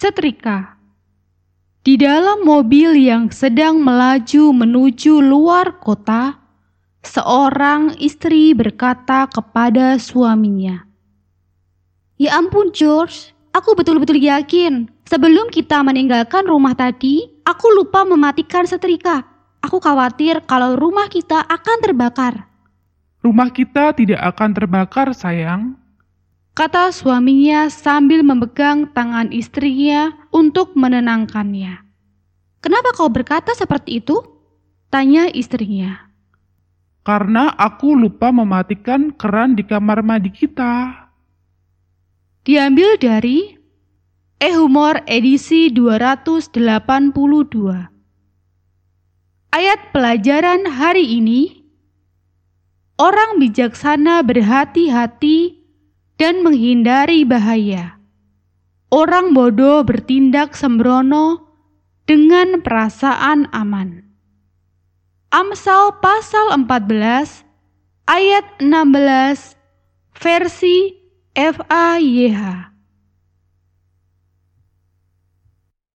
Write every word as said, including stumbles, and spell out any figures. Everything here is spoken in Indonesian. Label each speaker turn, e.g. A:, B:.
A: Setrika. Di dalam mobil yang sedang melaju menuju luar kota, seorang istri berkata kepada suaminya, "Ya ampun George, aku betul-betul yakin sebelum kita meninggalkan rumah tadi, aku lupa mematikan setrika. Aku khawatir kalau rumah kita akan terbakar."
B: "Rumah kita tidak akan terbakar, sayang,"
A: kata suaminya sambil memegang tangan istrinya untuk menenangkannya. "Kenapa kau berkata seperti itu?" tanya istrinya.
B: "Karena aku lupa mematikan keran di kamar mandi kita."
A: Diambil dari E-Humor edisi dua ratus delapan puluh dua. Ayat pelajaran hari ini, orang bijaksana berhati-hati dan menghindari bahaya. Orang bodoh bertindak sembrono dengan perasaan aman. Amsal pasal empat belas ayat enam belas versi F A Y H.